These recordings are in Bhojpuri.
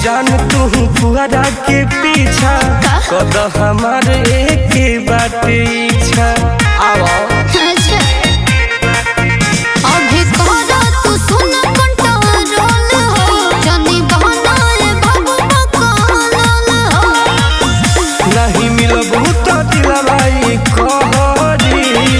जान तू पुअरा के पीछा कद हमारे एक बाटे इच्छा आओ नहीं मिलबू तो दिलवाई कहरी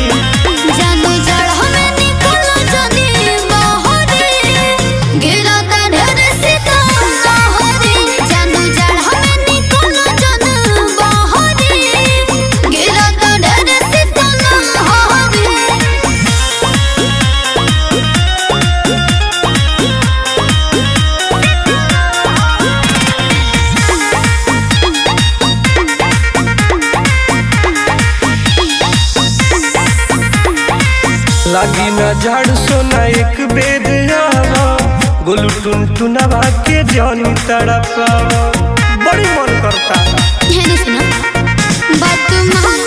लागी न झाड़ सोना एक बेद आवा गोलू टुन टुनवा के जानी तड़पावा बड़ी मन करता है ना सुना बात मान